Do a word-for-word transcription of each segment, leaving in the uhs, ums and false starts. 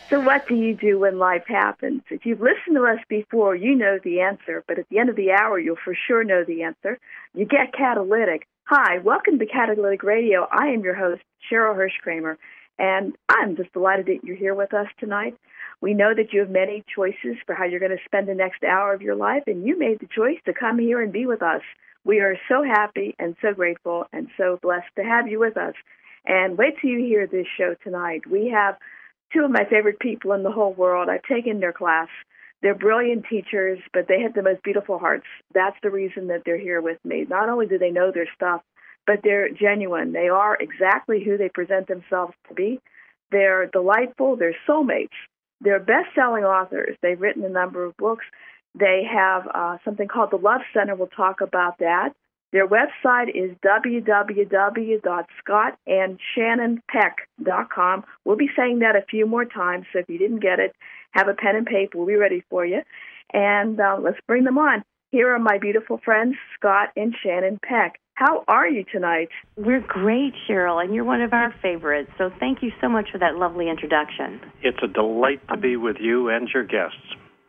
So what do you do when life happens? If you've listened to us before, you know the answer, but at the end of the hour, you'll for sure know the answer. You get catalytic. Hi, welcome to Catalytic Radio. I am your host, Cheryl Hirsch-Kramer, and I'm just delighted that you're here with us tonight. We know that you have many choices for how you're going to spend the next hour of your life, and you made the choice to come here and be with us. We are so happy and so grateful and so blessed to have you with us. And wait till you hear this show tonight. We have two of my favorite people in the whole world. I've taken their class. They're brilliant teachers, but they have the most beautiful hearts. That's the reason that they're here with me. Not only do they know their stuff, but they're genuine. They are exactly who they present themselves to be. They're delightful. They're soulmates. They're best-selling authors. They've written a number of books. They have uh, something called the Love Center. We'll talk about that. Their website is w w w dot scott and shannon peck dot com. We'll be saying that a few more times, so if you didn't get it, have a pen and paper. We'll be ready for you. And uh, let's bring them on. Here are my beautiful friends, Scott and Shannon Peck. How are you tonight? We're great, Cheryl, and you're one of our favorites, so thank you so much for that lovely introduction. It's a delight to be with you and your guests.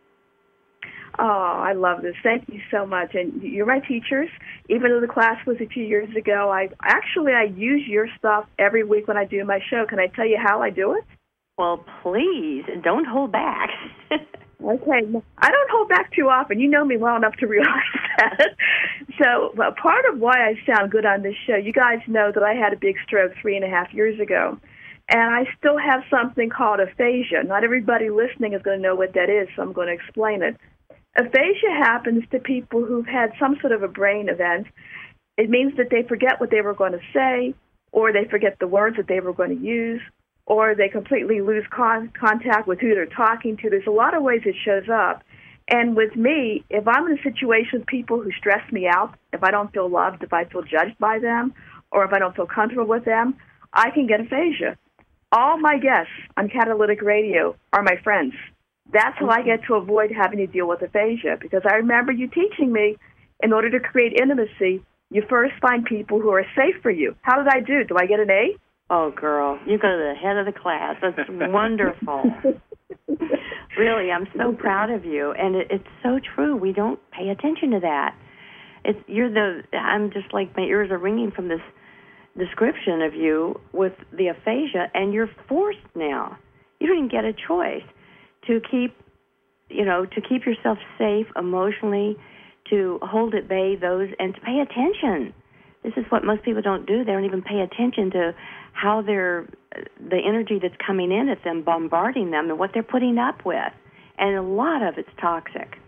Oh, I love this. Thank you so much. And you're my teachers. Even though the class was a few years ago, I actually I use your stuff every week when I do my show. Can I tell you how I do it? Well, please, don't hold back. Okay. I don't hold back too often. You know me well enough to realize that. So well, part of why I sound good on this show, you guys know that I had a big stroke three and a half years ago. And I still have something called aphasia. Not everybody listening is going to know what that is, so I'm going to explain it. Aphasia happens to people who've had some sort of a brain event. It means that they forget what they were going to say, or they forget the words that they were going to use, or they completely lose con- contact with who they're talking to. There's a lot of ways it shows up. And with me, if I'm in a situation with people who stress me out, if I don't feel loved, if I feel judged by them, or if I don't feel comfortable with them, I can get aphasia. All my guests on Catalytic Radio are my friends. That's how I get to avoid having to deal with aphasia, because I remember you teaching me, in order to create intimacy, you first find people who are safe for you. How did I do? Do I get an A? Oh, girl, you go to the head of the class. That's wonderful. Really, I'm so proud of you, and it, it's so true. We don't pay attention to that. It's you're the. I'm just like my ears are ringing from this description of you with the aphasia, and you're forced now. You don't even get a choice to keep, you know, to keep yourself safe emotionally, to hold at bay those, and to pay attention. This is what most people don't do. They don't even pay attention to how they're, the energy that's coming in at them, bombarding them, and what they're putting up with. And a lot of it's toxic.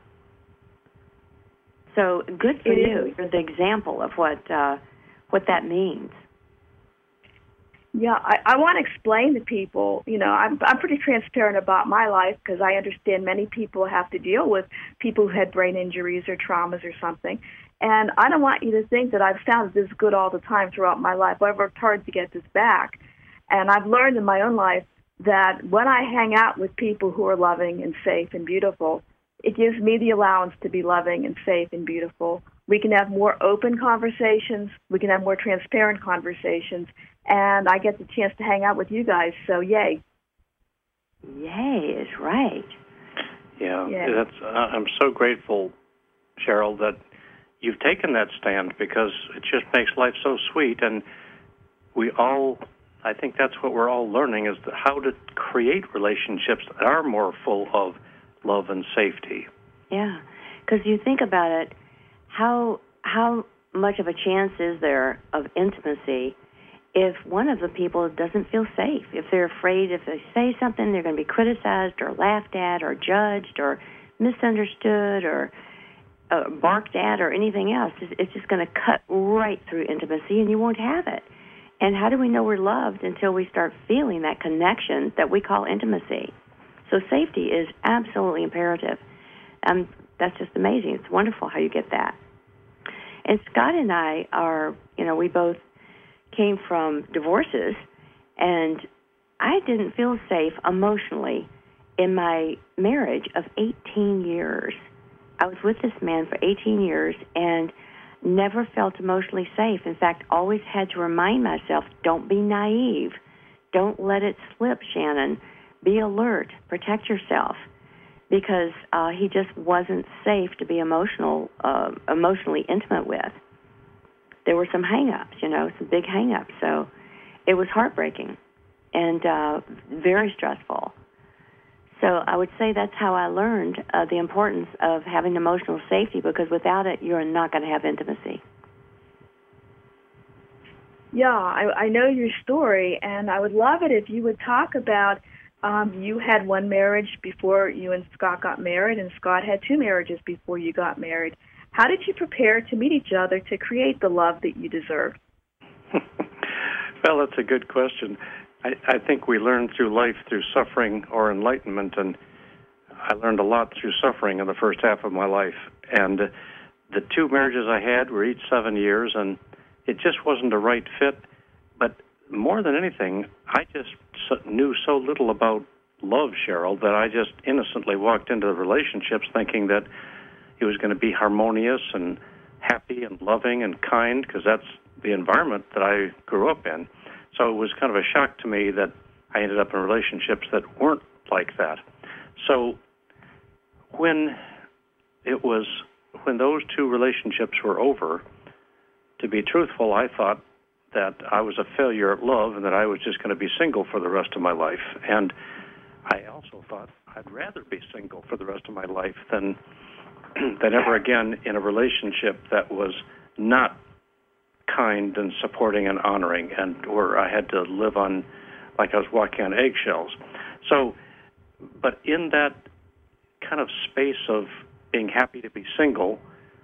So good for you. You're the example of what uh, what that means. Yeah, I, I want to explain to people, you know, I'm, I'm pretty transparent about my life because I understand many people have to deal with people who had brain injuries or traumas or something. And I don't want you to think that I've sounded this good all the time throughout my life. I've worked hard to get this back. And I've learned in my own life that when I hang out with people who are loving and safe and beautiful, it gives me the allowance to be loving and safe and beautiful. We can have more open conversations. We can have more transparent conversations. And I get the chance to hang out with you guys, so yay. Yay is right. Yeah, yeah. That's, uh, I'm so grateful, Cheryl, that you've taken that stand, because it just makes life so sweet. And we all, I think that's what we're all learning, is how to create relationships that are more full of love and safety. Yeah, because you think about it, how how much of a chance is there of intimacy if one of the people doesn't feel safe, if they're afraid if they say something they're going to be criticized or laughed at or judged or misunderstood or uh, barked at or anything else. It's just going to cut right through intimacy, and you won't have it. And how do we know we're loved until we start feeling that connection that we call intimacy? So safety is absolutely imperative. Um, that's just amazing. It's wonderful how you get that. And Scott and I are, you know, we both came from divorces, and I didn't feel safe emotionally in my marriage of eighteen years. I was with this man for eighteen years and never felt emotionally safe. In fact, always had to remind myself, don't be naive. Don't let it slip, Shannon. be alert, protect yourself, because uh, he just wasn't safe to be emotional, uh, emotionally intimate with. There were some hang-ups, you know, some big hang-ups. So it was heartbreaking and uh, very stressful. So I would say that's how I learned uh, the importance of having emotional safety, because without it, you're not going to have intimacy. Yeah, I, I know your story, and I would love it if you would talk about um, you had one marriage before you and Scott got married, and Scott had two marriages before you got married. How did you prepare to meet each other to create the love that you deserved? Well, that's a good question. I, I think we learn through life through suffering or enlightenment, and I learned a lot through suffering in the first half of my life. And the two marriages I had were each seven years, and it just wasn't a right fit. But more than anything, I just knew so little about love, Cheryl, that I just innocently walked into the relationships thinking that it was going to be harmonious and happy and loving and kind, because that's the environment that I grew up in. So it was kind of a shock to me that I ended up in relationships that weren't like that. So when it was, when those two relationships were over, to be truthful, I thought that I was a failure at love and that I was just going to be single for the rest of my life. And I also thought I'd rather be single for the rest of my life than than ever again in a relationship that was not kind and supporting and honoring, and where I had to live on, like I was walking on eggshells. So, but in that kind of space of being happy to be single,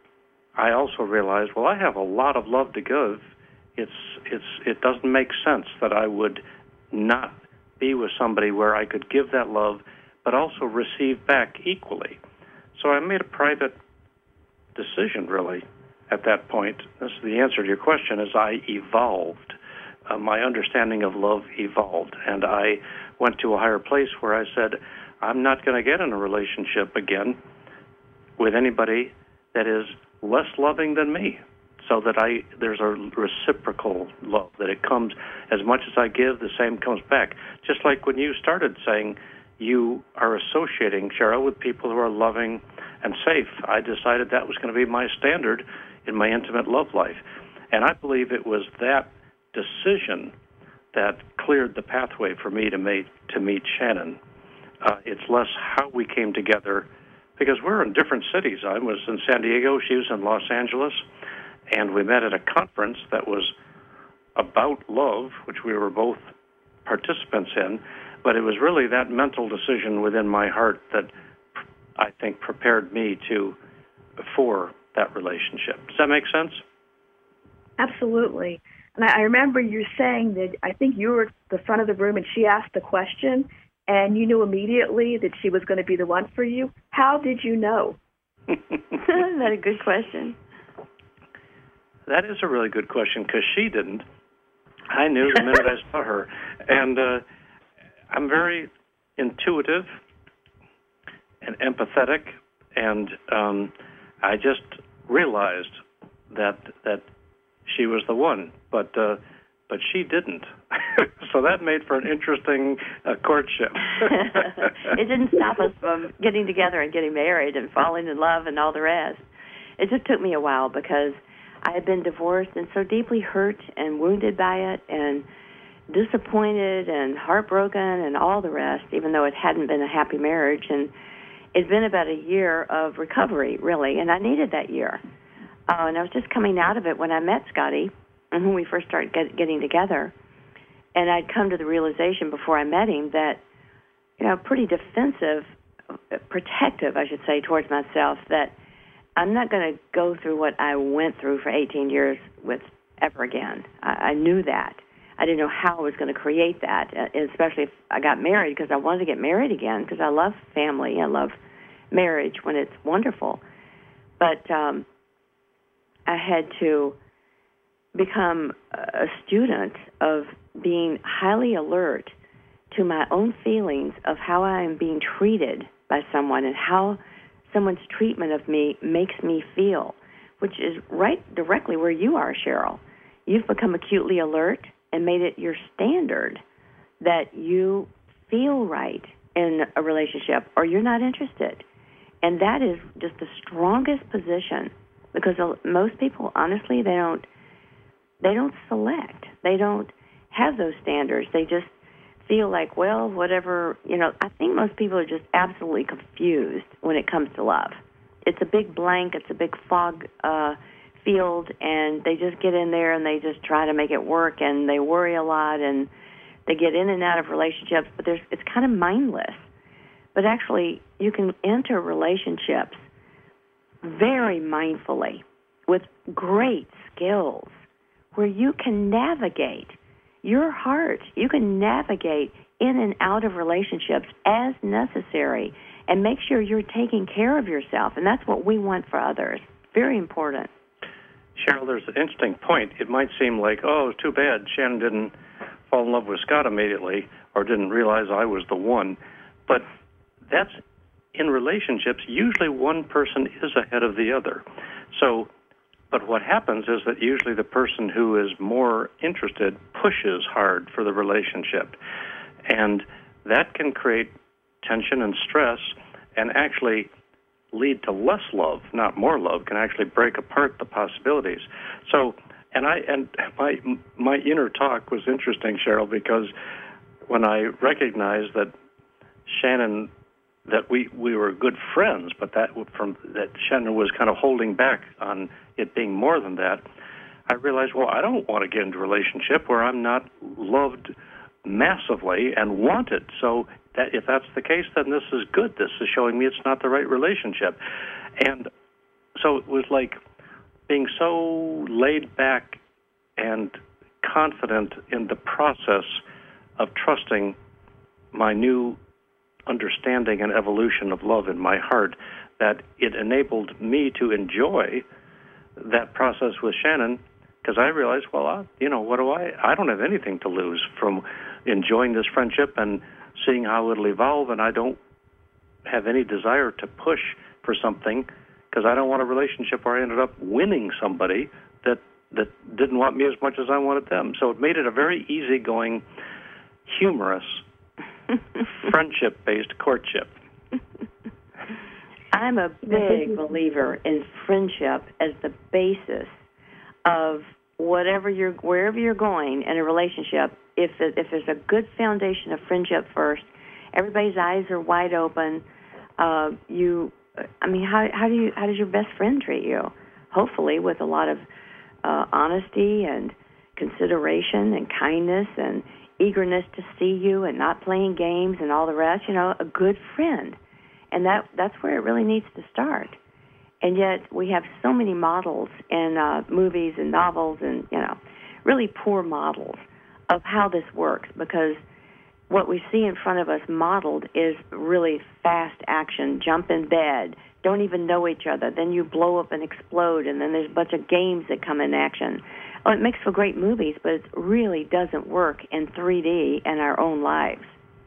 I also realized, well, I have a lot of love to give. It's it's it doesn't make sense that I would not be with somebody where I could give that love, but also receive back equally. So I made a private decision, really, at that point. This is the answer to your question, is I evolved. Uh, my understanding of love evolved, and I went to a higher place where I said, I'm not going to get in a relationship again with anybody that is less loving than me, so that I there's a reciprocal love, that it comes, as much as I give, the same comes back. Just like when you started saying you are associating, Cheryl, with people who are loving and safe. I decided that was going to be my standard in my intimate love life. And I believe it was that decision that cleared the pathway for me to meet, to meet Shannon. Uh, it's less how we came together, because we're in different cities. I was in San Diego, she was in Los Angeles, and we met at a conference that was about love, which we were both participants in, but it was really that mental decision within my heart that I think prepared me to for that relationship. Does that make sense? Absolutely. And I remember you saying that I think you were at the front of the room and she asked the question, and you knew immediately that she was going to be the one for you. How did you know? Isn't that a good question? That is a really good question, because she didn't. I knew the minute I saw her. And uh, I'm very intuitive and empathetic, and um, I just realized that that she was the one, but uh, but she didn't. So that made for an interesting uh, courtship. It didn't stop us from getting together and getting married and falling in love and all the rest. It just took me a while, because I had been divorced and so deeply hurt and wounded by it and disappointed and heartbroken and all the rest, even though it hadn't been a happy marriage. And it'd been about a year of recovery, really, and I needed that year. Uh, and I was just coming out of it when I met Scotty, and when we first started get, getting together. And I'd come to the realization before I met him that, you know, pretty defensive, protective, I should say, towards myself, that I'm not going to go through what I went through for eighteen years with ever again. I, I knew that. I didn't know how I was going to create that, especially if I got married, because I wanted to get married again, because I love family. I love marriage when it's wonderful. But um, I had to become a student of being highly alert to my own feelings of how I am being treated by someone and how someone's treatment of me makes me feel, which is right directly where you are, Cheryl. You've become acutely alert and made it your standard that you feel right in a relationship, or you're not interested. And that is just the strongest position, because most people, honestly, they don't they don't select. They don't have those standards. They just feel like, well, whatever, you know, I think most people are just absolutely confused when it comes to love. It's a big blank, it's a big fog uh, field, and they just get in there and they just try to make it work, and they worry a lot, and they get in and out of relationships, but there's, it's kind of mindless. But actually, you can enter relationships very mindfully with great skills where you can navigate your heart. You can navigate in and out of relationships as necessary and make sure you're taking care of yourself. And that's what we want for others. Very important. Cheryl, there's an interesting point. It might seem like, oh, too bad Shannon didn't fall in love with Scott immediately or didn't realize I was the one. But that's, in relationships, usually one person is ahead of the other. So, but what happens is that usually the person who is more interested pushes hard for the relationship. And that can create tension and stress and actually lead to less love, not more love, can actually break apart the possibilities. So, and I and my my inner talk was interesting, Cheryl, because when I recognized that Shannon, that we, we were good friends, but that from that Shannon was kind of holding back on it being more than that, I realized, well, I don't want to get into a relationship where I'm not loved massively and wanted. So that if that's the case, then this is good. This is showing me it's not the right relationship. And so it was like being so laid back and confident in the process of trusting my new understanding and evolution of love in my heart that it enabled me to enjoy that process with Shannon, because I realized, well, I, you know, what do I, I don't have anything to lose from enjoying this friendship and seeing how it'll evolve, and I don't have any desire to push for something because I don't want a relationship where I ended up winning somebody that, that didn't want me as much as I wanted them. So it made it a very easygoing, humorous, friendship-based courtship. I'm a big believer in friendship as the basis of whatever you're, wherever you're going in a relationship. If if there's a good foundation of friendship first, everybody's eyes are wide open. Uh, you, I mean, how how do you how does your best friend treat you? Hopefully, with a lot of uh, honesty and consideration and kindness and eagerness to see you and not playing games and all the rest. You know, a good friend, and that that's where it really needs to start. And yet, we have so many models in uh, movies and novels, and you know, really poor models of how this works, because what we see in front of us modeled is really fast action, jump in bed, don't even know each other, then you blow up and explode, and then there's a bunch of games that come in action. Oh, it makes for great movies, but it really doesn't work in three D in our own lives.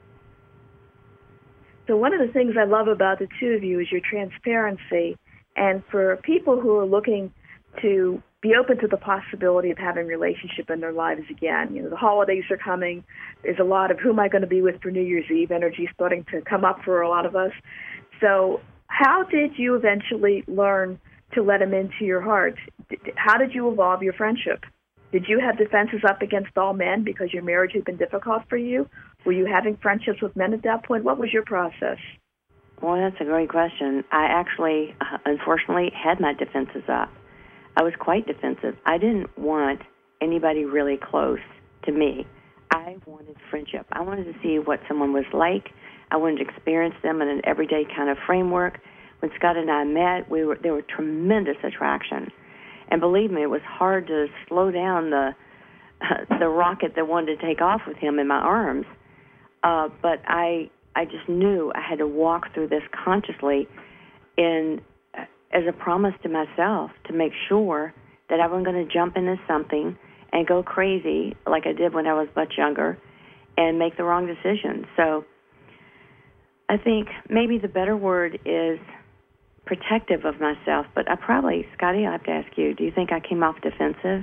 So one of the things I love about the two of you is your transparency, and for people who are looking to be open to the possibility of having a relationship in their lives again. You know, the holidays are coming. There's a lot of who am I going to be with for New Year's Eve energy starting to come up for a lot of us. So how did you eventually learn to let him into your heart? How did you evolve your friendship? Did you have defenses up against all men because your marriage had been difficult for you? Were you having friendships with men at that point? What was your process? Well, that's a great question. I actually, uh, unfortunately, had my defenses up. I was quite defensive. I didn't want anybody really close to me. I wanted friendship. I wanted to see what someone was like. I wanted to experience them in an everyday kind of framework. When Scott and I met, we were there were tremendous attraction. And believe me, it was hard to slow down the uh, the rocket that wanted to take off with him in my arms. Uh, but I I just knew I had to walk through this consciously in as a promise to myself to make sure that I wasn't going to jump into something and go crazy like I did when I was much younger and make the wrong decision. So I think maybe the better word is protective of myself, but I probably, Scotty, I have to ask you, do you think I came off defensive?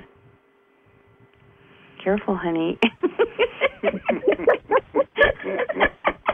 Careful, honey.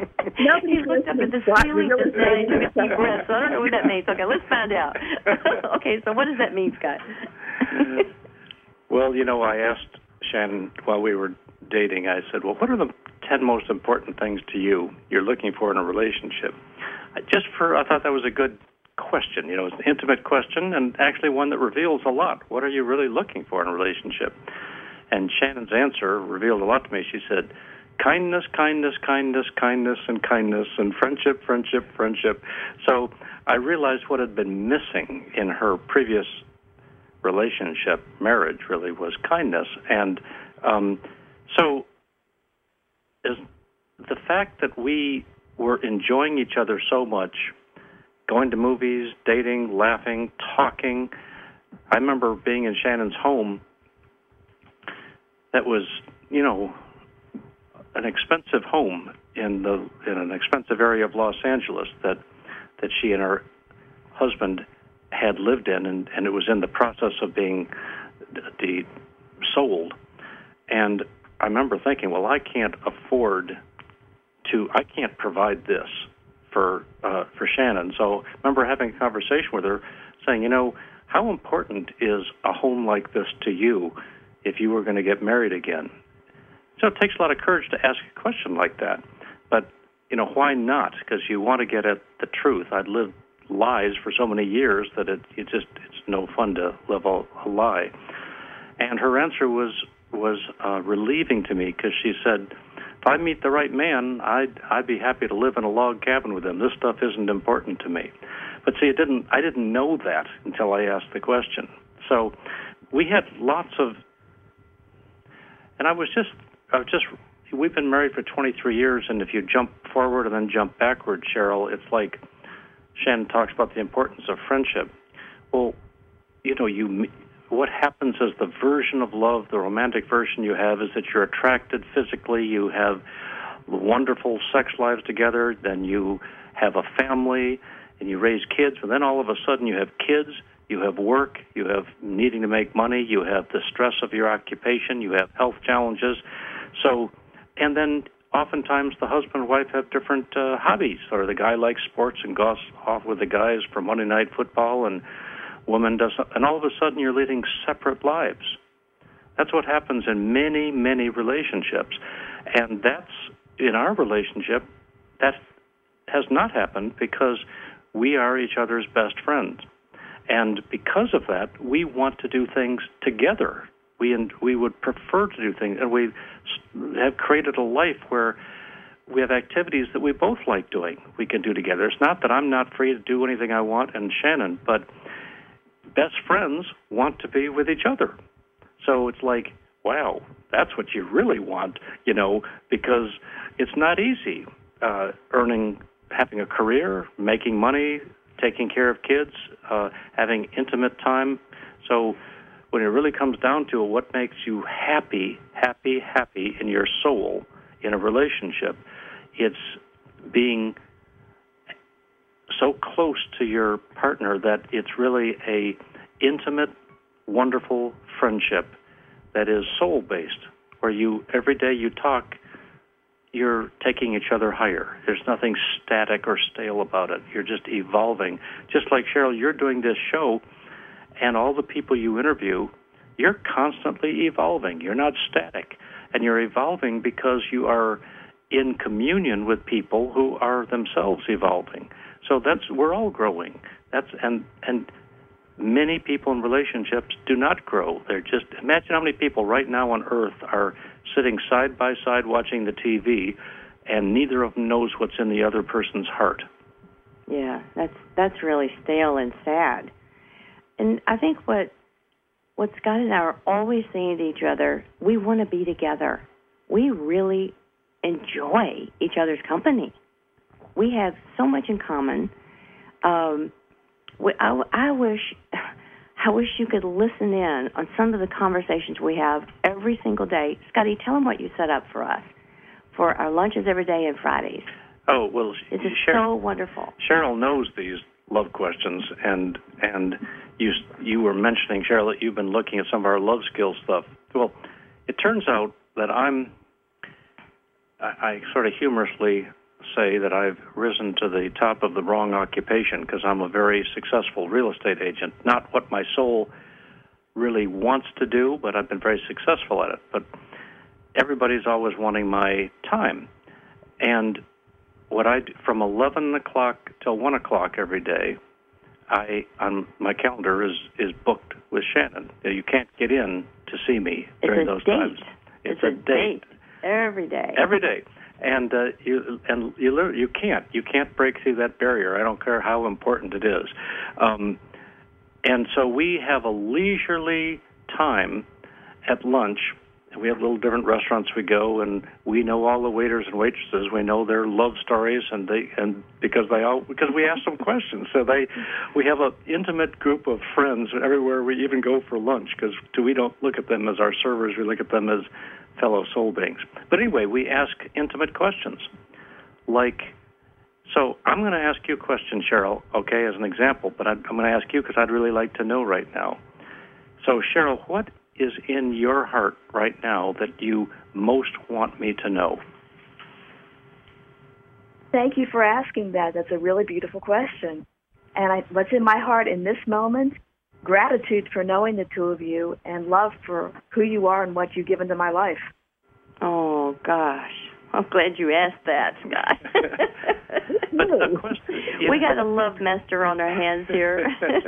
looked up at the ceiling just then. I took a deep breath, so I don't know what that means. Okay, let's find out. Okay, so what does that mean, Scott? Well, you know, I asked Shannon while we were dating, I said, well, what are the ten most important things to you you're looking for in a relationship? I just for, I thought that was a good question. You know, it's an intimate question and actually one that reveals a lot. What are you really looking for in a relationship? And Shannon's answer revealed a lot to me. She said, kindness, kindness, kindness, kindness, and kindness, and friendship, friendship, friendship. So I realized what had been missing in her previous relationship, marriage really, was kindness. And um, so is the fact that we were enjoying each other so much, going to movies, dating, laughing, talking. I remember being in Shannon's home that was, you know, an expensive home in the in an expensive area of Los Angeles that that she and her husband had lived in, and, and it was in the process of being de- sold. And I remember thinking, well, I can't afford to, I can't provide this for uh, for Shannon. So I remember having a conversation with her saying, you know, how important is a home like this to you if you were going to get married again? So it takes a lot of courage to ask a question like that. But, you know, why not? Because you want to get at the truth. I'd lived lies for so many years that it, it just it's no fun to live a, a lie. And her answer was was uh, relieving to me, because she said, if I meet the right man, I'd I'd be happy to live in a log cabin with him. This stuff isn't important to me. But see, it didn't. I didn't know that until I asked the question. So we had lots of, and I was just, I was just. We've been married for twenty-three years, and if you jump forward and then jump backward, Cheryl, it's like Shannon talks about the importance of friendship. Well, you know, you. What happens is the version of love, the romantic version you have, is that you're attracted physically, you have wonderful sex lives together, then you have a family, and you raise kids, and then all of a sudden you have kids, you have work, you have needing to make money, you have the stress of your occupation, you have health challenges. So, and then oftentimes the husband and wife have different uh, hobbies, or the guy likes sports and goes off with the guys for Monday night football, and woman doesn't, and all of a sudden you're leading separate lives. That's what happens in many, many relationships. And that's, in our relationship, that has not happened because we are each other's best friends. And because of that, we want to do things together. We we would prefer to do things, and we have created a life where we have activities that we both like doing, we can do together. It's not that I'm not free to do anything I want, and Shannon, but best friends want to be with each other. So it's like, wow, that's what you really want, you know, because it's not easy uh, earning, having a career, making money, taking care of kids, uh, having intimate time. So when it really comes down to it, what makes you happy, happy, happy in your soul in a relationship, it's being so close to your partner that it's really a intimate, wonderful friendship that is soul-based, where you every day you talk, you're taking each other higher. There's nothing static or stale about it. You're just evolving. Just like, Cheryl, you're doing this show, and all the people you interview, you're constantly evolving. You're not static. And you're evolving because you are in communion with people who are themselves evolving. So that's, we're all growing. That's and and many people in relationships do not grow. They're just, imagine how many people right now on earth are sitting side by side watching the T V, and neither of them knows what's in the other person's heart. Yeah, that's that's really stale and sad. And I think what what Scott and I are always saying to each other, we want to be together. We really enjoy each other's company. We have so much in common. Um, we, I, I wish, I wish you could listen in on some of the conversations we have every single day. Scotty, tell them what you set up for us for our lunches every day and Fridays. Oh well, it's just Cheryl, so wonderful. Cheryl knows these love questions, and and you you were mentioning, Cheryl, that you've been looking at some of our love skills stuff. Well, it turns out that I'm. I, I sort of humorously say that I've risen to the top of the wrong occupation because I'm a very successful real estate agent. Not what my soul really wants to do, but I've been very successful at it. But everybody's always wanting my time. And what I do, from eleven o'clock till one o'clock every day, I on my calendar is, is booked with Shannon. You can't get in to see me during those date. times. It's, it's a, a date. date every day. Every day. And uh, you and you literally, you can't you can't break through that barrier. I don't care how important it is. Um, and so we have a leisurely time at lunch. We have little different restaurants we go, and we know all the waiters and waitresses. We know their love stories, and they and because they all because we ask them questions. So they, we have an intimate group of friends everywhere we even go for lunch because we don't look at them as our servers. We look at them as fellow soul beings. But anyway, we ask intimate questions. Like, so I'm going to ask you a question, Cheryl, okay, as an example, but I'm going to ask you because I'd really like to know right now. So, Cheryl, what is in your heart right now that you most want me to know? Thank you for asking that. That's a really beautiful question. And I, what's in my heart in this moment, gratitude for knowing the two of you and love for who you are and what you've given to my life. Oh, gosh. I'm glad you asked that, Scott. But the question, yeah. We got a love master on our hands here.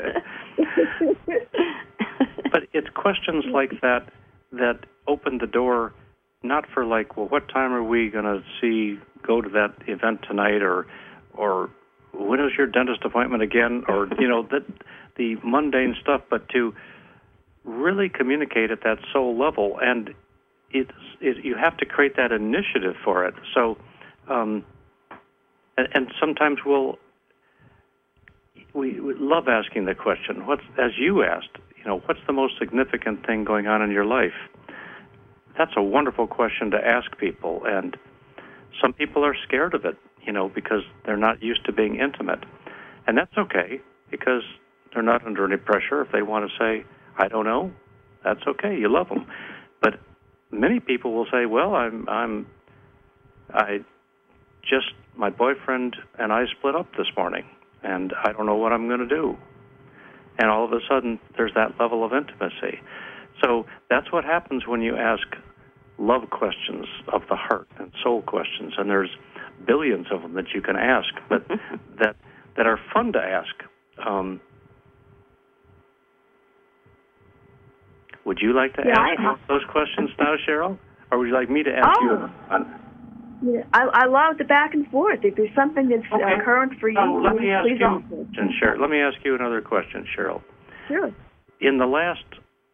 But it's questions like that that open the door, not for like, well, what time are we going to see, go to that event tonight, or or when is your dentist appointment again, or, you know, that the mundane stuff, but to really communicate at that soul level. And it's, it, you have to create that initiative for it. So, um, and, and sometimes we'll, we, we love asking the question, what's, as you asked, you know, what's the most significant thing going on in your life? That's a wonderful question to ask people, and some people are scared of it, you know, because they're not used to being intimate. And that's okay, because they're not under any pressure. If they want to say, I don't know, that's okay. You love them. But many people will say, well, I'm, I'm, I just, my boyfriend and I split up this morning, and I don't know what I'm going to do. And all of a sudden, there's that level of intimacy. So that's what happens when you ask love questions of the heart and soul questions. And there's billions of them that you can ask, but that that are fun to ask. Um, would you like to yeah, ask I, those questions now, Cheryl? Or would you like me to ask oh. you? On, Yeah, I, I love the back and forth. If there's something that's okay. uh, current for you, um, let me ask please you, offer. Cheryl, let me ask you another question, Cheryl. Sure. In the last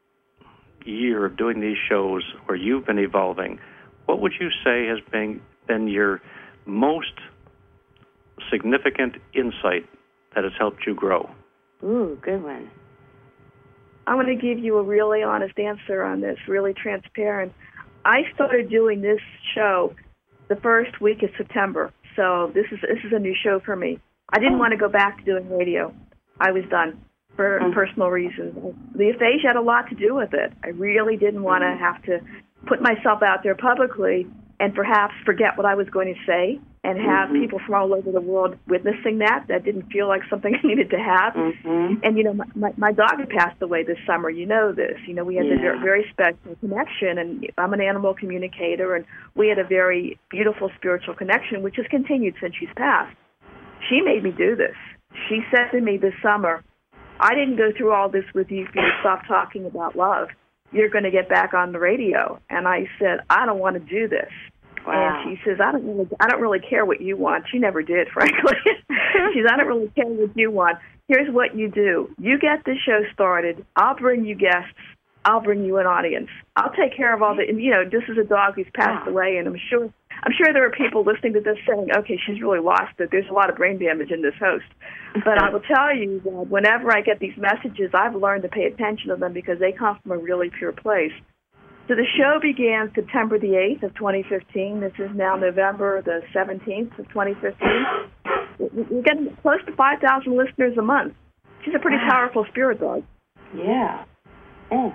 year of doing these shows where you've been evolving, what would you say has been, been your most significant insight that has helped you grow? Ooh, good one. I'm going to give you a really honest answer on this, really transparent. I started doing this show the first week of September, so this is this is a new show for me. I didn't oh. want to go back to doing radio. I was done for mm-hmm. personal reasons. The aphasia had a lot to do with it. I really didn't want to have to put myself out there publicly and perhaps forget what I was going to say and have mm-hmm. people from all over the world witnessing that. That didn't feel like something I needed to have. Mm-hmm. And, you know, my, my, my dog had passed away this summer. You know this. You know, we had yeah. a very, very special connection, and I'm an animal communicator, and we had a very beautiful spiritual connection, which has continued since she's passed. She made me do this. She said to me this summer, I didn't go through all this with you for you to stop talking about love. You're going to get back on the radio. And I said, I don't want to do this. Wow. And she says, I don't really, I don't really care what you want. She never did, frankly. She says, I don't really care what you want. Here's what you do. You get the show started. I'll bring you guests. I'll bring you an audience. I'll take care of all the, and, you know, this is a dog who's passed wow. away, and I'm sure I'm sure there are people listening to this saying, okay, she's really lost it. There's a lot of brain damage in this host. But I will tell you that whenever I get these messages, I've learned to pay attention to them because they come from a really pure place. So the show began September the eighth of twenty fifteen. This is now November the seventeenth of twenty fifteen. We're getting close to five thousand listeners a month. She's a pretty wow. powerful spirit dog. Yeah. Oh.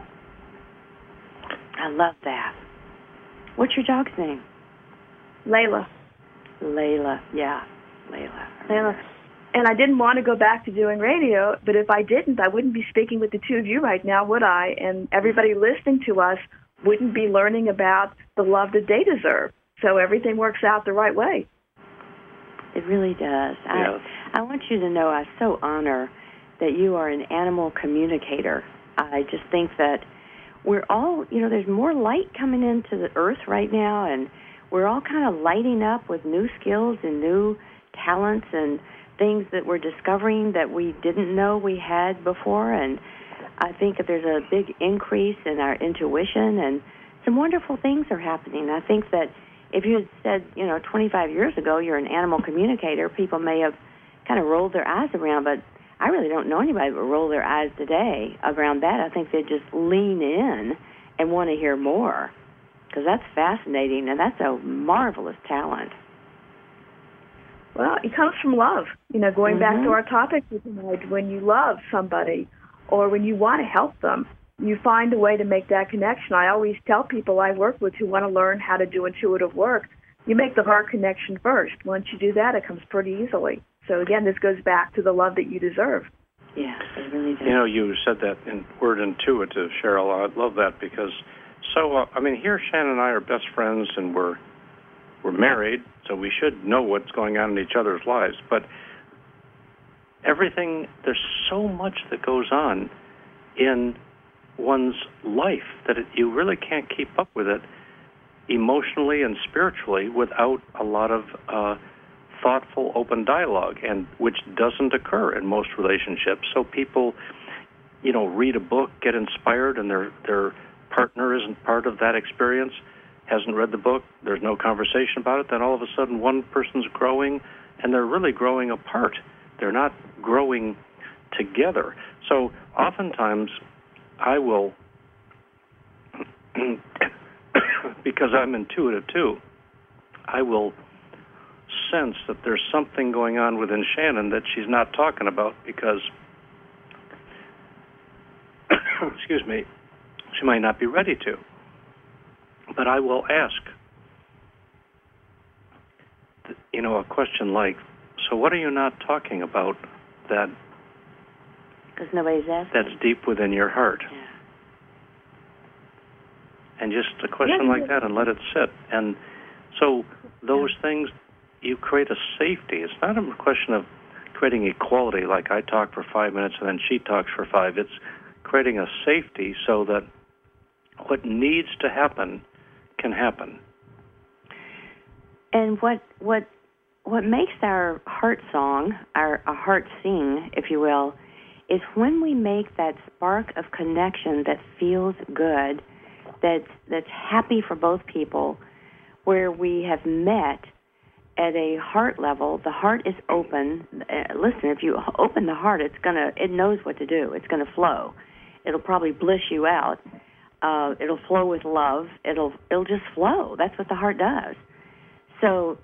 I love that. What's your dog's name? Layla. Layla, yeah, Layla. Layla. And I didn't want to go back to doing radio, but if I didn't, I wouldn't be speaking with the two of you right now, would I? And everybody listening to us wouldn't be learning about the love that they deserve. So everything works out the right way. It really does. Yes. I, I want you to know I so honor that you are an animal communicator. I just think that we're all, you know, there's more light coming into the earth right now, and we're all kind of lighting up with new skills and new talents and things that we're discovering that we didn't know we had before. And I think that there's a big increase in our intuition, and some wonderful things are happening. I think that if you had said, you know, twenty-five years ago you're an animal communicator, people may have kind of rolled their eyes around, but I really don't know anybody that would roll their eyes today around that. I think they just lean in and want to hear more, because that's fascinating, and that's a marvelous talent. Well, it comes from love. You know, going mm-hmm. back to our topic tonight, when you love somebody or when you want to help them, you find a way to make that connection. I always tell people I work with who want to learn how to do intuitive work, you make the heart connection first. Once you do that, it comes pretty easily. So, again, this goes back to the love that you deserve. Yeah, it really does. You know, you said that in word intuitive, Cheryl. I love that because, so, uh, I mean, here Shannon and I are best friends, and we're we're married, so we should know what's going on in each other's lives. But everything, there's so much that goes on in one's life that it, you really can't keep up with it emotionally and spiritually without a lot of uh, thoughtful, open dialogue, and which doesn't occur in most relationships. So people, you know, read a book, get inspired, and their their partner isn't part of that experience, hasn't read the book, there's no conversation about it, then all of a sudden one person's growing, and they're really growing apart. They're not growing together. So oftentimes I will, because I'm intuitive too, I will sense that there's something going on within Shannon that she's not talking about because, excuse me, she might not be ready to. But I will ask, you know, a question like, so what are you not talking about that because nobody's asking. That's deep within your heart? Yeah. And just a question yeah, like that and let it sit. And so those yeah. things, you create a safety. It's not a question of creating equality, like I talk for five minutes and then she talks for five. It's creating a safety so that what needs to happen can happen. And what what what makes our heart song, our, our heart sing, if you will, is when we make that spark of connection that feels good, that's that's happy for both people, where we have met at a heart level. The heart is open. Uh, listen, if you open the heart, it's gonna it knows what to do. It's gonna flow. It'll probably bliss you out. Uh, it'll flow with love. It'll it'll just flow. That's what the heart does. So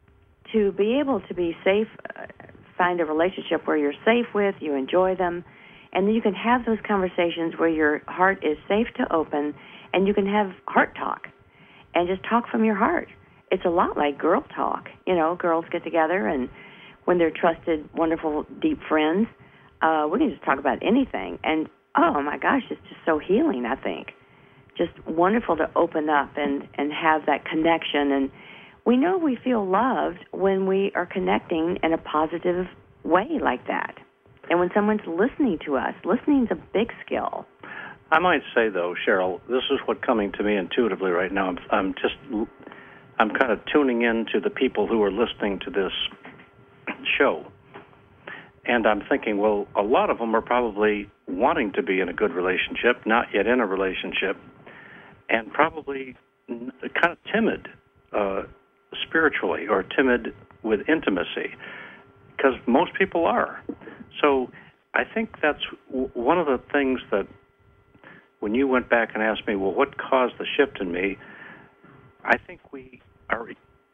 to be able to be safe, uh, find a relationship where you're safe with, you enjoy them, and then you can have those conversations where your heart is safe to open, and you can have heart talk and just talk from your heart. It's a lot like girl talk. You know, girls get together, and when they're trusted, wonderful, deep friends, uh, we can just talk about anything. And, oh, my gosh, it's just so healing, I think. Just wonderful to open up and, and have that connection. And we know we feel loved when we are connecting in a positive way like that. And when someone's listening to us, listening is a big skill. I might say, though, Cheryl, this is what's coming to me intuitively right now. I'm, I'm just, I'm kind of tuning in to the people who are listening to this show. And I'm thinking, well, a lot of them are probably wanting to be in a good relationship, not yet in a relationship, and probably kind of timid uh, spiritually or timid with intimacy, because most people are. So I think that's w- one of the things that when you went back and asked me, well, what caused the shift in me, I think we are,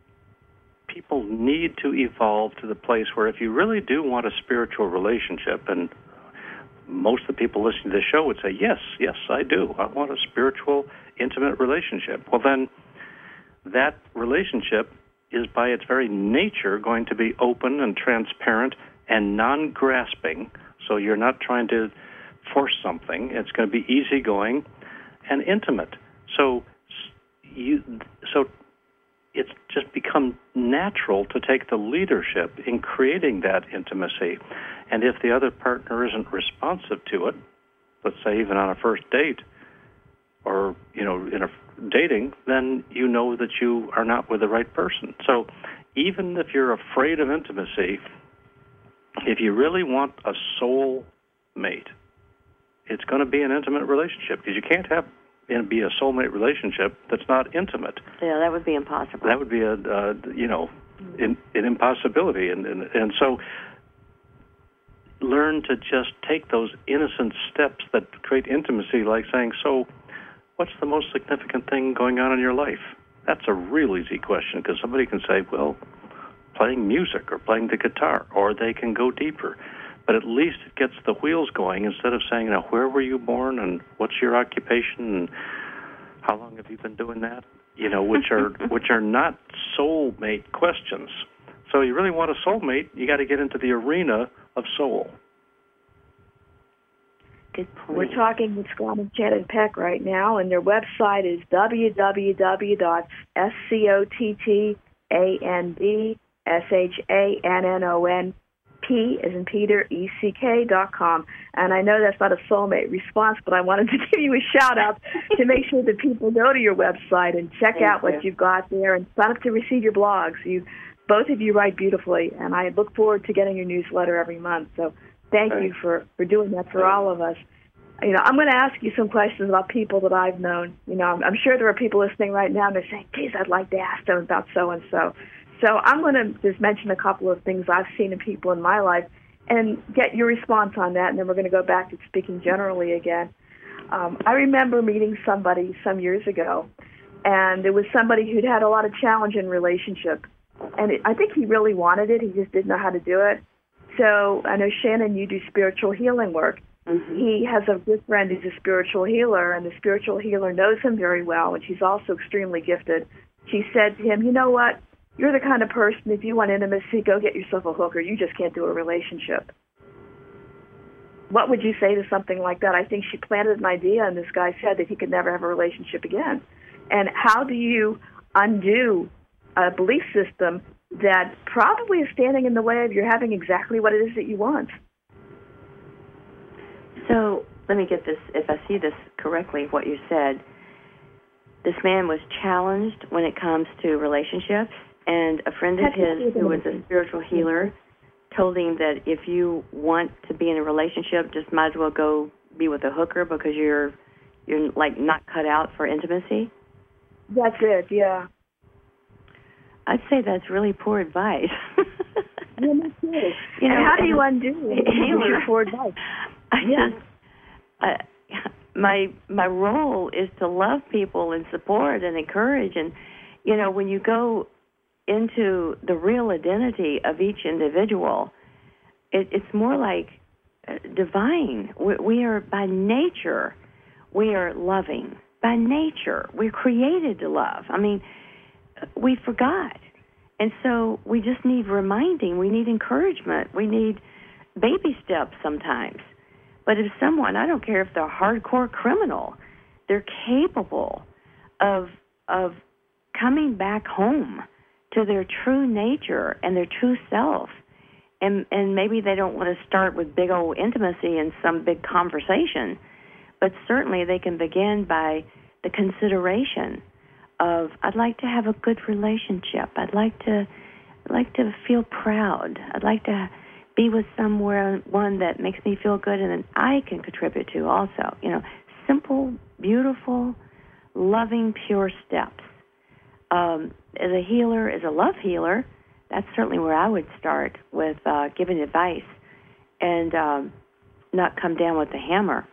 people need to evolve to the place where if you really do want a spiritual relationship, and most of the people listening to this show would say, yes, yes, I do. I want a spiritual, intimate relationship. Well, then that relationship is by its very nature going to be open and transparent and non-grasping. So you're not trying to force something. It's going to be easygoing and intimate. So you, so it's just become natural to take the leadership in creating that intimacy. And if the other partner isn't responsive to it, let's say even on a first date or, you know, in a dating, then you know that you are not with the right person. So even if you're afraid of intimacy, if you really want a soul mate, it's going to be an intimate relationship, because you can't have and be a soulmate relationship that's not intimate. Yeah, that would be impossible. That would be a, uh, you know, in, an impossibility. And, and and so learn to just take those innocent steps that create intimacy, like saying, so what's the most significant thing going on in your life? That's a real easy question, because somebody can say, well, playing music or playing the guitar, or they can go deeper. But at least it gets the wheels going, instead of saying, now, where were you born, and what's your occupation, and how long have you been doing that? You know, which are which are not soulmate questions. So you really want a soulmate, you got to get into the arena of soul. Good point. We're talking with Scott and Shannon Peck right now, and their website is w w w dot scottandshannon P as in Peter, E C K dot com. And I know that's not a soulmate response, but I wanted to give you a shout-out to make sure that people go to your website and check Thank out you. what you've got there and sign up to receive your blogs. You, both of you write beautifully, and I look forward to getting your newsletter every month. So thank Thanks. you for, for doing that for all of us. You know, I'm going to ask you some questions about people that I've known. You know, I'm, I'm sure there are people listening right now, and they're saying, geez, I'd like to ask them about so-and-so. So I'm going to just mention a couple of things I've seen in people in my life and get your response on that, and then we're going to go back to speaking generally again. Um, I remember meeting somebody some years ago, and it was somebody who'd had a lot of challenge in relationship. And it, I think he really wanted it. He just didn't know how to do it. So I know, Shannon, you do spiritual healing work. Mm-hmm. He has a good friend who's a spiritual healer, and the spiritual healer knows him very well, and she's also extremely gifted. She said to him, you know what? You're the kind of person, if you want intimacy, go get yourself a hooker. You just can't do a relationship. What would you say to something like that? I think she planted an idea, and this guy said that he could never have a relationship again. And how do you undo a belief system that probably is standing in the way of you having exactly what it is that you want? So let me get this, if I see this correctly, what you said. This man was challenged when it comes to relationships, and a friend of his who was a spiritual healer told him that if you want to be in a relationship, just might as well go be with a hooker, because you're you're like not cut out for intimacy. That's it, yeah. I'd say that's really poor advice. Yeah, me too. You know, and how do you undo it? Healer, poor advice. I Yeah. just, uh, my my role is to love people and support and encourage, and you know, when you go into the real identity of each individual, it, it's more like uh, divine. We, we are by nature, we are loving. By nature, we're created to love. I mean, we forgot. And so we just need reminding. We need encouragement. We need baby steps sometimes. But if someone, I don't care if they're a hardcore criminal, they're capable of of coming back home to their true nature and their true self. And and maybe they don't want to start with big old intimacy and some big conversation, but certainly they can begin by the consideration of, I'd like to have a good relationship. I'd like to I'd like to feel proud. I'd like to be with somewhere one that makes me feel good and that I can contribute to also. You know, simple, beautiful, loving, pure steps. Um, as a healer, as a love healer, that's certainly where I would start with uh, giving advice and um, not come down with the hammer.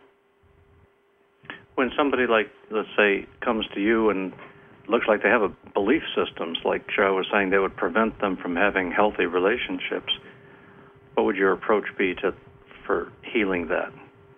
When somebody, like, let's say, comes to you and looks like they have a belief systems, like Cheryl was saying, they would prevent them from having healthy relationships, what would your approach be to for healing that?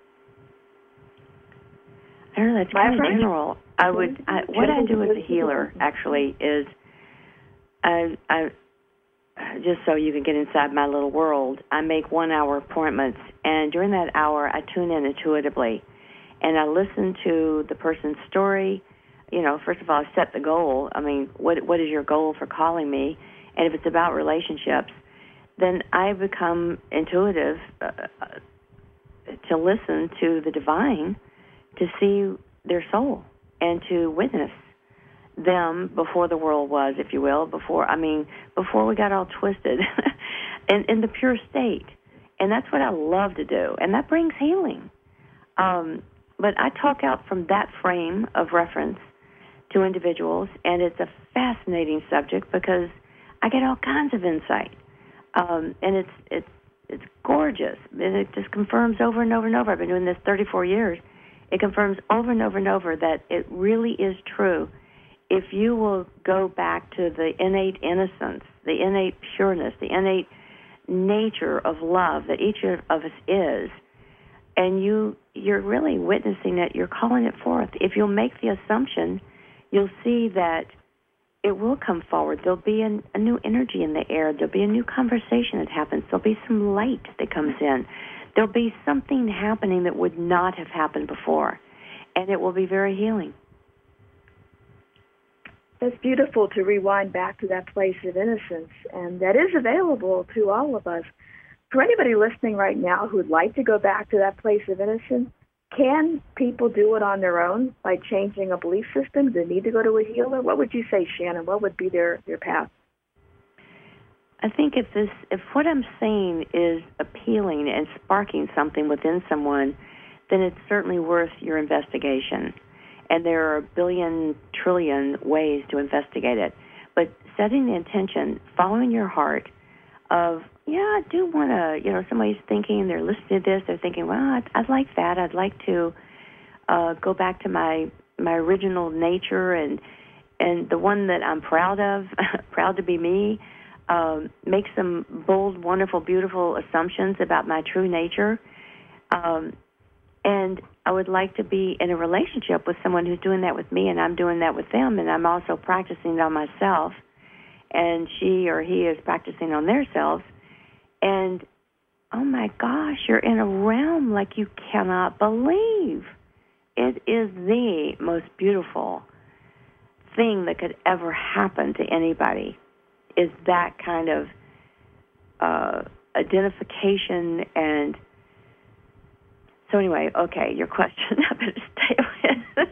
I don't know, that's kind of general. I would, I, what I do as a healer, actually, is I, I just so you can get inside my little world, I make one-hour appointments, and during that hour, I tune in intuitively, and I listen to the person's story. You know, first of all, I set the goal. I mean, what what is your goal for calling me? And if it's about relationships, then I become intuitive uh, to listen to the divine, to see their soul, and to witness them before the world was, if you will, before, I mean, before we got all twisted, in, in the pure state. And that's what I love to do, and that brings healing. Um, but I talk out from that frame of reference to individuals, and it's a fascinating subject because I get all kinds of insight. Um, and it's it's it's gorgeous, and it just confirms over and over and over. I've been doing this thirty-four years. It confirms over and over and over that it really is true. If you will go back to the innate innocence, the innate pureness, the innate nature of love that each of us is, and you, you're really witnessing it, you're calling it forth. If you'll make the assumption, you'll see that it will come forward. There'll be an, a new energy in the air. There'll be a new conversation that happens. There'll be some light that comes in. There'll be something happening that would not have happened before, and it will be very healing. It's beautiful to rewind back to that place of innocence, and that is available to all of us. For anybody listening right now who would like to go back to that place of innocence, can people do it on their own by changing a belief system? Do they need to go to a healer? What would you say, Shannon? What would be their, their path? I think if this, if what I'm saying is appealing and sparking something within someone, then it's certainly worth your investigation. And there are a billion, trillion ways to investigate it. But setting the intention, following your heart of, yeah, I do want to, you know, somebody's thinking, they're listening to this, they're thinking, well, I'd, I'd like that. I'd like to uh, go back to my my original nature and and the one that I'm proud of, proud to be me, um, make some bold, wonderful, beautiful assumptions about my true nature. Um, and I would like to be in a relationship with someone who's doing that with me, and I'm doing that with them, and I'm also practicing it on myself, and she or he is practicing on themselves. And, oh, my gosh, you're in a realm like you cannot believe. It is the most beautiful thing that could ever happen to anybody, is that kind of uh, identification. And so anyway, okay, your question, I better stay with.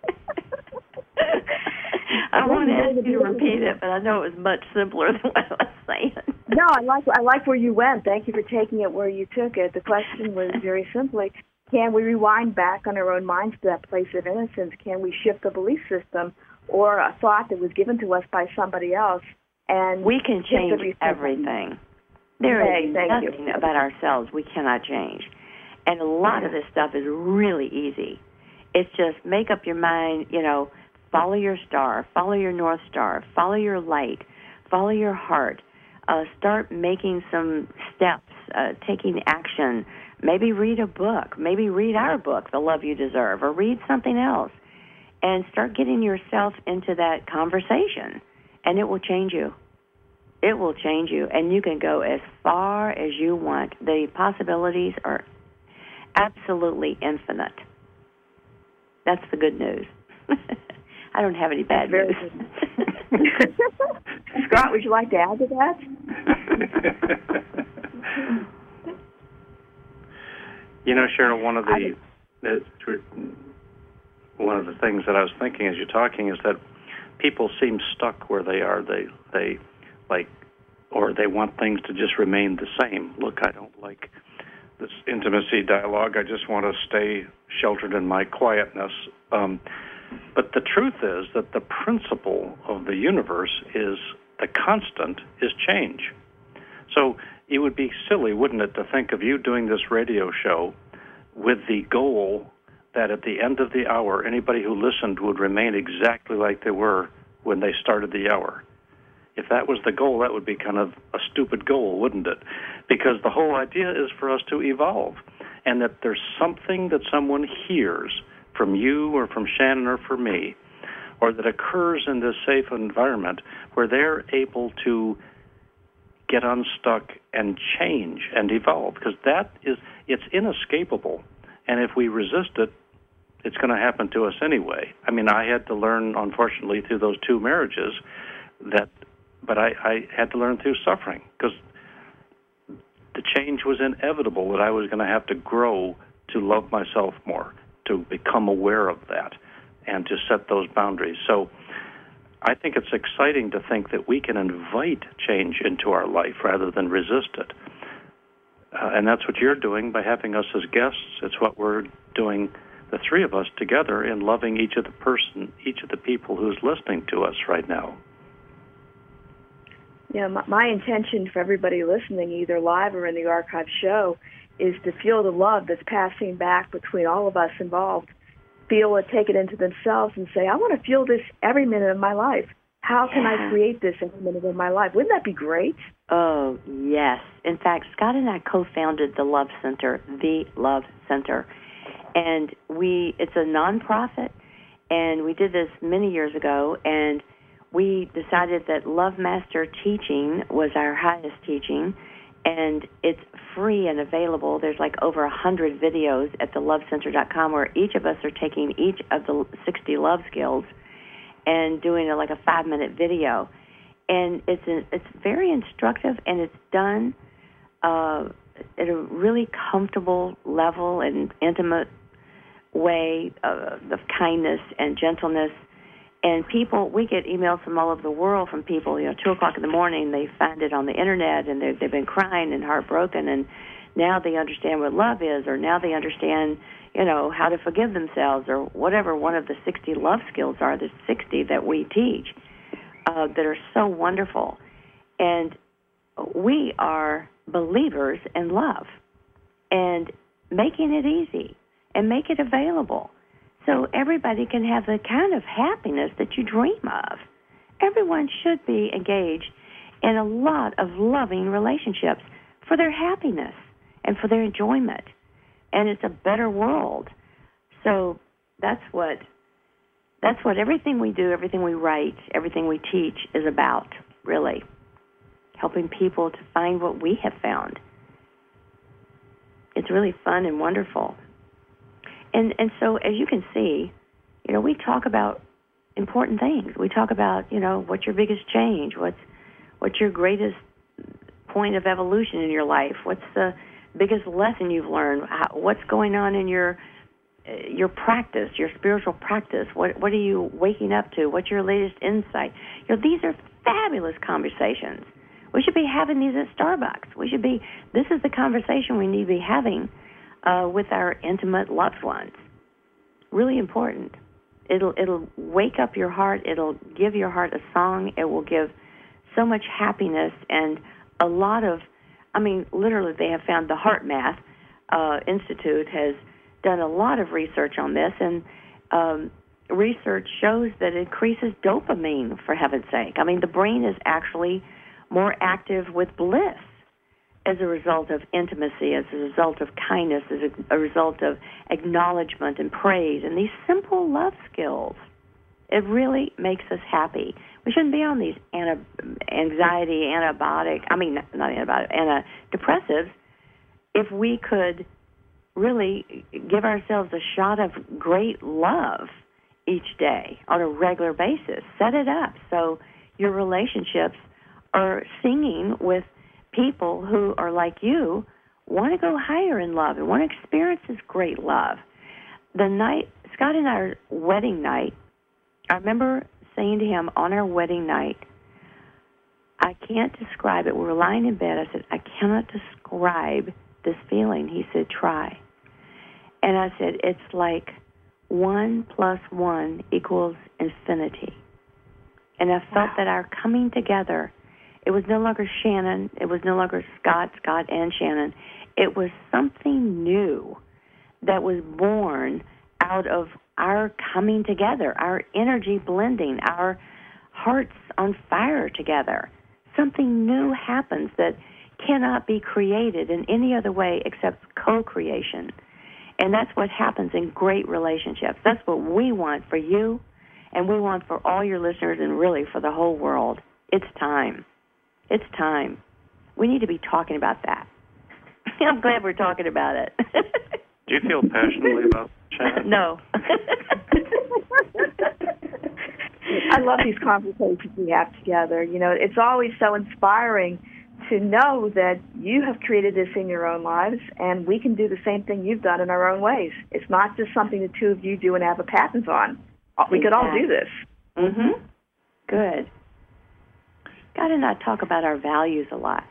I want to ask you to repeat it, but I know it was much simpler than what I was saying. No, I like I like where you went. Thank you for taking it where you took it. The question was very simply, can we rewind back on our own minds to that place of innocence? Can we shift a belief system or a thought that was given to us by somebody else? And we can change everything. There hey, is nothing you. about ourselves we cannot change. And a lot of this stuff is really easy. It's just make up your mind, you know, follow your star, follow your North Star, follow your light, follow your heart. Uh, start making some steps, uh, taking action. Maybe read a book. Maybe read our book, The Love You Deserve, or read something else. And start getting yourself into that conversation, and it will change you. It will change you, and you can go as far as you want. The possibilities are absolutely infinite. That's the good news. I don't have any bad Very news. Good. Scott, would you like to add to that? You know, Cheryl, one of the, the one of the things that I was thinking as you're talking is that people seem stuck where they are. They they like, or they want things to just remain the same. Look, I don't like this intimacy dialogue. I just want to stay sheltered in my quietness. Um, but the truth is that the principle of the universe is the constant is change. So it would be silly, wouldn't it, to think of you doing this radio show with the goal that at the end of the hour, anybody who listened would remain exactly like they were when they started the hour. If that was the goal, that would be kind of a stupid goal, wouldn't it? Because the whole idea is for us to evolve, and that there's something that someone hears from you or from Shannon or from me, or that occurs in this safe environment where they're able to get unstuck and change and evolve, because that is, it's inescapable. And if we resist it, it's going to happen to us anyway. I mean, I had to learn, unfortunately, through those two marriages, that, but I, I had to learn through suffering, because the change was inevitable, that I was going to have to grow to love myself more, to become aware of that, and to set those boundaries. So I think it's exciting to think that we can invite change into our life rather than resist it. Uh, and that's what you're doing by having us as guests. It's what we're doing, the three of us together, in loving each of the person, each of the people who's listening to us right now. Yeah, my, my intention for everybody listening, either live or in the archive show, is to feel the love that's passing back between all of us involved. Feel it, take it into themselves, and say, I want to feel this every minute of my life. How can yeah. I create this every minute of my life? Wouldn't that be great? Oh, yes. In fact, Scott and I co-founded the Love Center, the Love Center. And we it's a nonprofit, and we did this many years ago, and we decided that Love Master teaching was our highest teaching, and it's free and available. There's like over one hundred videos at the love center dot com where each of us are taking each of the sixty love skills and doing a, like a five-minute video. And it's a, it's very instructive, and it's done uh, at a really comfortable level and intimate way uh, of kindness and gentleness. And people, we get emails from all over the world from people, you know, two o'clock in the morning, they find it on the Internet, and they've been crying and heartbroken, and now they understand what love is, or now they understand, you know, how to forgive themselves, or whatever one of the sixty love skills are. There's sixty that we teach uh, that are so wonderful. And we are believers in love and making it easy and make it available, so everybody can have the kind of happiness that you dream of. Everyone should be engaged in a lot of loving relationships for their happiness and for their enjoyment. And it's a better world. So that's what that's what everything we do, everything we write, everything we teach is about, really. Helping people to find what we have found. It's really fun and wonderful. And and so, as you can see, you know, we talk about important things. We talk about, you know, what's your biggest change? What's what's your greatest point of evolution in your life? What's the biggest lesson you've learned? How, what's going on in your your practice, your spiritual practice? What what are you waking up to? What's your latest insight? You know, these are fabulous conversations. We should be having these at Starbucks. We should be. This is the conversation we need to be having Uh, with our intimate loved ones. Really important. It'll it'll wake up your heart. It'll give your heart a song. It will give so much happiness and a lot of, I mean, literally they have found the HeartMath uh, Institute has done a lot of research on this, and um, research shows that it increases dopamine, for heaven's sake. I mean, the brain is actually more active with bliss as a result of intimacy, as a result of kindness, as a, a result of acknowledgement and praise, and these simple love skills. It really makes us happy. We shouldn't be on these anti- anxiety, antibiotic, I mean, not, not antibiotic, antidepressives, if we could really give ourselves a shot of great love each day on a regular basis. Set it up so your relationships are singing with people who are like you, want to go higher in love and want to experience this great love. The night, Scott and our wedding night, I remember saying to him on our wedding night, I can't describe it. We were lying in bed. I said, I cannot describe this feeling. He said, try. And I said, it's like one plus one equals infinity. And I felt wow. that our coming together, it was no longer Shannon. It was no longer Scott, Scott, and Shannon. It was something new that was born out of our coming together, our energy blending, our hearts on fire together. Something new happens that cannot be created in any other way except co-creation. And that's what happens in great relationships. That's what we want for you And we want for all your listeners and really for the whole world, it's time. It's time. We need to be talking about that. I'm glad we're talking about it. Do you feel passionately about Shannon? No. I love these conversations we have together. You know, it's always so inspiring to know that you have created this in your own lives, and we can do the same thing you've done in our own ways. It's not just something the two of you do and have a patent on. We could all do this. Mm-hmm. Good. Scott and I talk about our values a lot.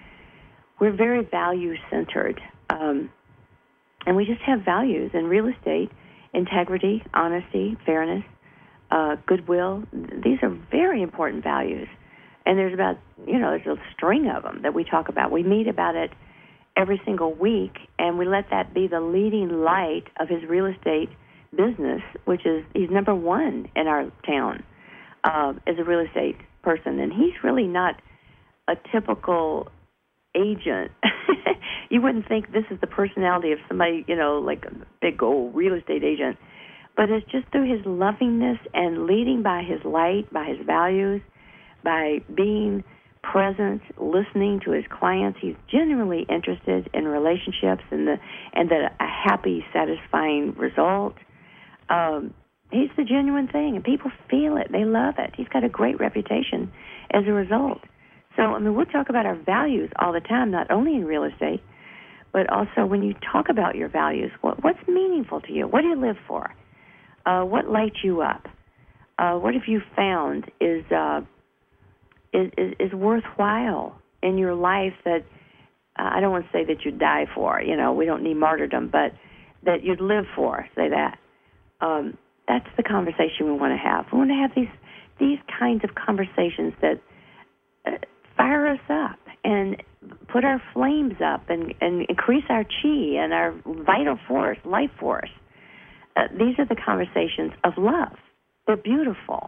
We're very value-centered, um, and we just have values in real estate: integrity, honesty, fairness, uh, goodwill. These are very important values. And there's about, you know, there's a string of them that we talk about. We meet about it every single week, and we let that be the leading light of his real estate business, which is he's number one in our town uh, as a real estate person. And he's really not a typical agent. You wouldn't think this is the personality of somebody, you know, like a big old real estate agent. But it's just through his lovingness and leading by his light, by his values, by being present, listening to his clients. He's genuinely interested in relationships and the and the a happy, satisfying result. Um, he's the genuine thing, and people feel it. They love it. He's got a great reputation as a result. So, I mean, we'll talk about our values all the time, not only in real estate, but also when you talk about your values. What, what's meaningful to you? What do you live for? Uh, what lights you up? Uh, what have you found is... Uh, Is, is, is worthwhile in your life that uh, I don't want to say that you'd die for. You know, we don't need martyrdom, but that you'd live for. Say that. Um, that's the conversation we want to have. We want to have these these kinds of conversations that uh, fire us up and put our flames up and, and increase our chi and our vital force, life force. Uh, these are the conversations of love. They're beautiful,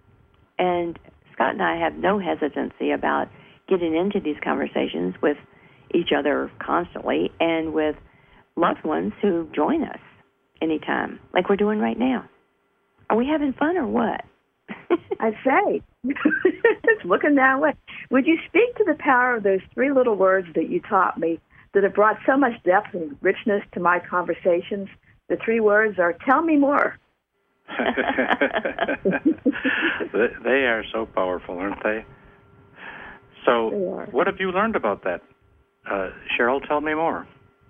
and Scott and I have no hesitancy about getting into these conversations with each other constantly and with loved ones who join us anytime, like we're doing right now. Are we having fun or what? I'd say. It's looking that way. Would you speak to the power of those three little words that you taught me that have brought so much depth and richness to my conversations? The three words are, tell me more. They are so powerful, aren't they? So, they what have you learned about that? Uh, Cheryl, tell me more.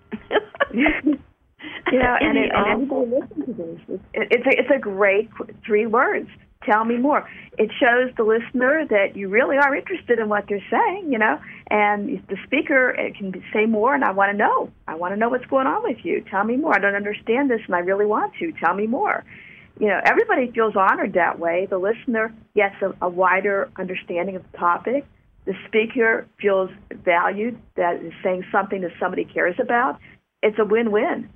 You know, and, it, and anybody listen to this, it, it's, a, it's a great three words. Tell me more. It shows the listener that you really are interested in what they're saying, you know, and the speaker can say more, and I want to know. I want to know what's going on with you. Tell me more. I don't understand this, and I really want to. Tell me more. You know, everybody feels honored that way. The listener gets a, a wider understanding of the topic. The speaker feels valued, that is saying something that somebody cares about. It's a win-win.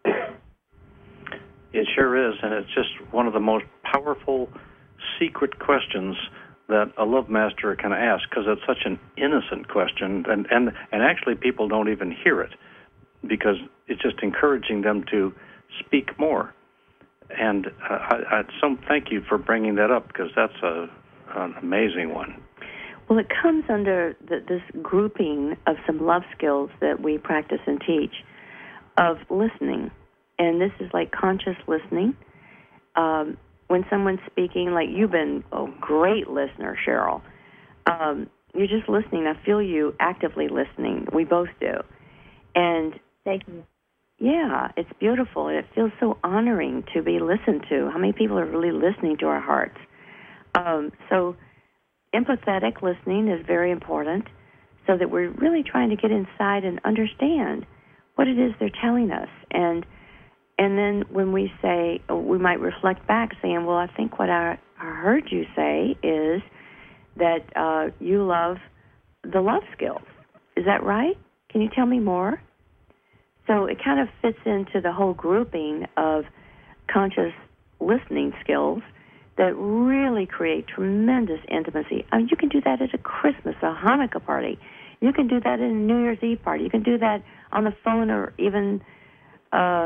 It sure is, and it's just one of the most powerful secret questions that a love master can ask, because it's such an innocent question, and, and, and actually people don't even hear it because it's just encouraging them to speak more. And uh, I, I, some thank you for bringing that up, because that's a, an amazing one. Well, it comes under the, this grouping of some love skills that we practice and teach of listening. And this is like conscious listening. Um, when someone's speaking, like you've been a great listener, Cheryl, um, you're just listening. I feel you actively listening. We both do. And thank you. Yeah, it's beautiful. It feels so honoring to be listened to. How many people are really listening to our hearts? Um, so empathetic listening is very important, so that we're really trying to get inside and understand what it is they're telling us. And and then when we say, we might reflect back saying, well, I think what I, I heard you say is that uh, you love the love skills. Is that right? Can you tell me more? So it kind of fits into the whole grouping of conscious listening skills that really create tremendous intimacy. I mean, you can do that at a Christmas, a Hanukkah party. You can do that at a New Year's Eve party. You can do that on the phone or even uh,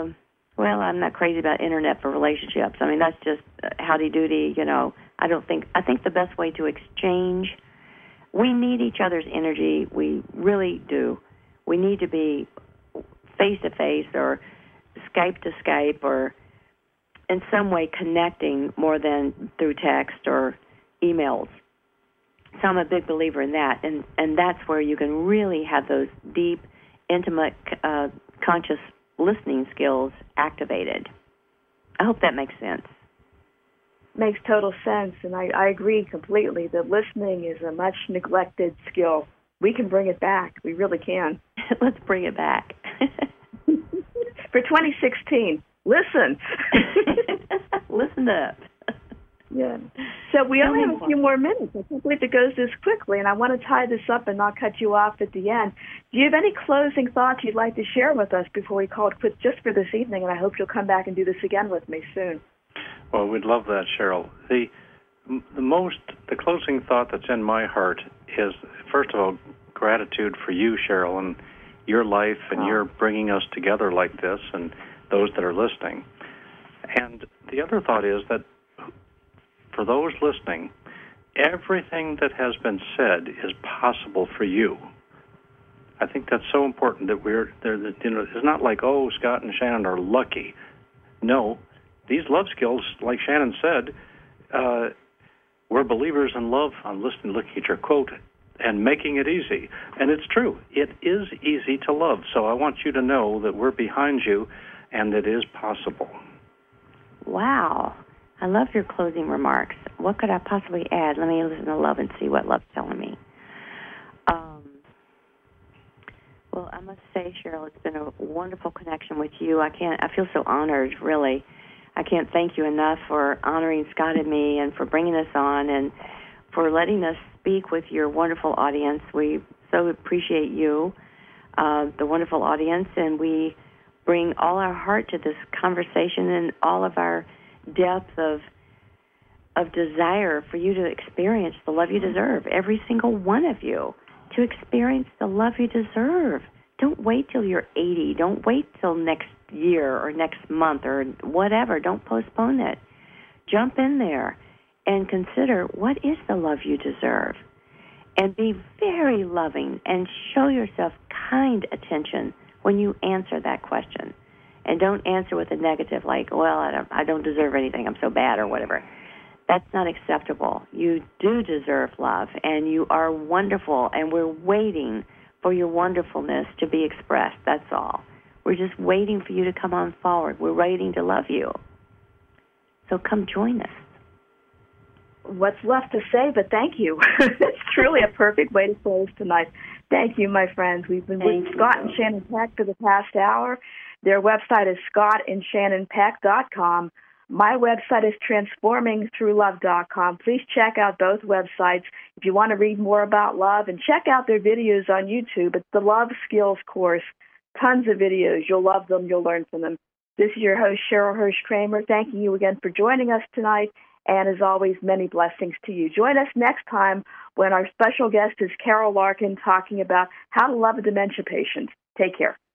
Well, I'm not crazy about internet for relationships. I mean, that's just howdy-doody, you know. I don't think, I think the best way to exchange, we need each other's energy. We really do. We need to be face-to-face or Skype to Skype or in some way connecting more than through text or emails. So I'm a big believer in that, and, and that's where you can really have those deep, intimate, uh, conscious listening skills activated. I hope that makes sense. Makes total sense, and I, I agree completely that listening is a much neglected skill. We can bring it back. We really can. Let's bring it back. For twenty sixteen, listen. Listen up. Yeah. So we only have a few more minutes. I can't believe it goes this quickly, and I want to tie this up and not cut you off at the end. Do you have any closing thoughts you'd like to share with us before we call it quits just for this evening? And I hope you'll come back and do this again with me soon. Well, we'd love that, Cheryl. The the most the closing thought that's in my heart is, first of all, gratitude for you, Cheryl, and your life and oh. your bringing us together like this, and those that are listening. And the other thought is that for those listening, everything that has been said is possible for you. I think that's so important that we're there. That, you know, it's not like, oh, Scott and Shannon are lucky. No, these love skills, like Shannon said, uh, we're believers in love. I'm listening, looking at your quote, and making it easy. And it's true. It is easy to love. So I want you to know that we're behind you, and it is possible. Wow. I love your closing remarks. What could I possibly add? Let me listen to love and see what love's telling me. Um, well, I must say, Cheryl, it's been a wonderful connection with you. I can't. I feel so honored, really. I can't thank you enough for honoring Scott and me and for bringing us on and for letting us speak with your wonderful audience. We so appreciate you, uh, the wonderful audience, and we bring all our heart to this conversation and all of our depth of of desire for you to experience the love you deserve, every single one of you, to experience the love you deserve. Don't wait till you're eighty. Don't wait till next year or next month or whatever. Don't postpone it. Jump in there and consider, what is the love you deserve? And be very loving and show yourself kind attention when you answer that question. And don't answer with a negative like, well, I don't, I don't deserve anything, I'm so bad or whatever. That's not acceptable. You do deserve love, and you are wonderful, and we're waiting for your wonderfulness to be expressed. That's all. We're just waiting for you to come on forward. We're waiting to love you. So come join us. What's left to say, but thank you. It's truly a perfect way to close tonight. Thank you, my friends. We've been thank with you. Scott and Shannon Peck for the past hour. Their website is scott and shannon peck dot com. My website is transforming through love dot com. Please check out both websites if you want to read more about love, and check out their videos on YouTube. It's the Love Skills Course. Tons of videos. You'll love them. You'll learn from them. This is your host, Cheryl Hirsch Kramer, thanking you again for joining us tonight. And as always, many blessings to you. Join us next time when our special guest is Carol Larkin talking about how to love a dementia patient. Take care.